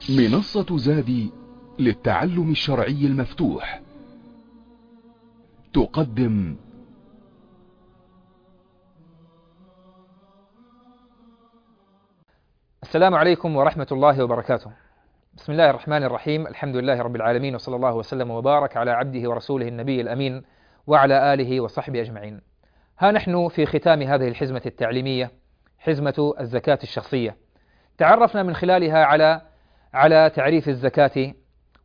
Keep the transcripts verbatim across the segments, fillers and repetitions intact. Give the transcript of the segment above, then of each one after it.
منصة زادي للتعلم الشرعي المفتوح تقدم السلام عليكم ورحمة الله وبركاته. بسم الله الرحمن الرحيم. الحمد لله رب العالمين، وصلى الله وسلم وبارك على عبده ورسوله النبي الأمين وعلى آله وصحبه أجمعين. ها نحن في ختام هذه الحزمة التعليمية، حزمة الزكاة الشخصية. تعرفنا من خلالها على على تعريف الزكاة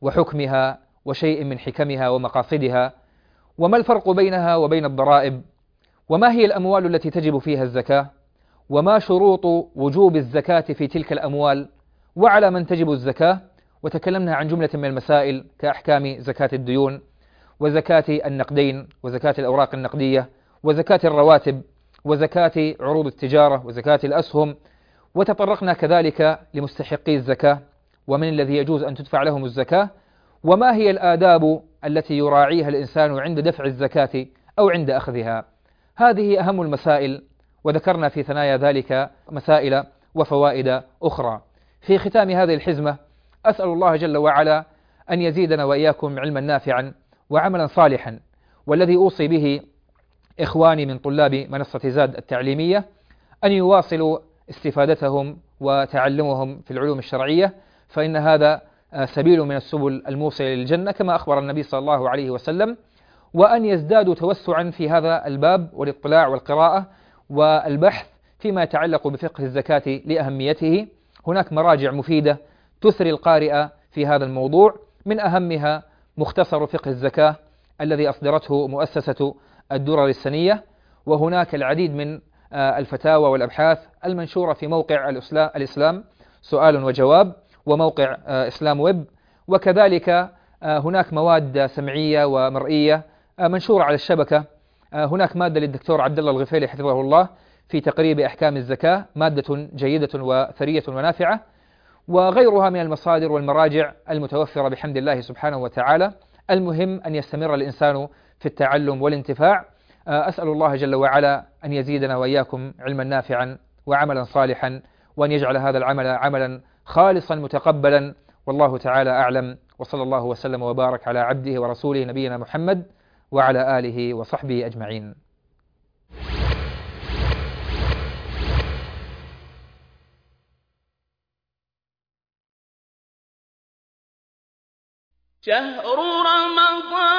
وحكمها وشيء من حكمها ومقاصدها، وما الفرق بينها وبين الضرائب، وما هي الأموال التي تجب فيها الزكاة، وما شروط وجوب الزكاة في تلك الأموال، وعلى من تجب الزكاة. وتكلمنا عن جملة من المسائل كأحكام زكاة الديون، وزكاة النقدين، وزكاة الأوراق النقدية، وزكاة الرواتب، وزكاة عروض التجارة، وزكاة الأسهم. وتطرقنا كذلك لمستحقي الزكاة ومن الذي يجوز أن تدفع لهم الزكاة، وما هي الآداب التي يراعيها الإنسان عند دفع الزكاة أو عند أخذها. هذه أهم المسائل، وذكرنا في ثنايا ذلك مسائل وفوائد أخرى. في ختام هذه الحزمة أسأل الله جل وعلا أن يزيدنا وإياكم علما نافعا وعملا صالحا، والذي أوصي به إخواني من طلاب منصة زاد التعليمية أن يواصلوا استفادتهم وتعلمهم في العلوم الشرعية، فإن هذا سبيل من السبل الموصلة للجنة كما أخبر النبي صلى الله عليه وسلم، وأن يزدادوا توسعا في هذا الباب والاطلاع والقراءة والبحث فيما يتعلق بفقه الزكاة لأهميته. هناك مراجع مفيدة تثري القارئ في هذا الموضوع، من أهمها مختصر فقه الزكاة الذي أصدرته مؤسسة الدرر السنية، وهناك العديد من الفتاوى والأبحاث المنشورة في موقع الإسلام سؤال وجواب وموقع إسلام ويب، وكذلك هناك مواد سمعية ومرئية منشورة على الشبكة. هناك مادة للدكتور عبد الله الغفيلي حفظه الله في تقريب أحكام الزكاة، مادة جيدة وثرية ونافعة، وغيرها من المصادر والمراجع المتوفرة بحمد الله سبحانه وتعالى. المهم أن يستمر الإنسان في التعلم والانتفاع. أسأل الله جل وعلا أن يزيدنا وإياكم علما نافعا وعملا صالحا، وأن يجعل هذا العمل عملا خالصا متقبلا، والله تعالى أعلم، وصلى الله وسلم وبارك على عبده ورسوله نبينا محمد وعلى آله وصحبه أجمعين. شهر رمضان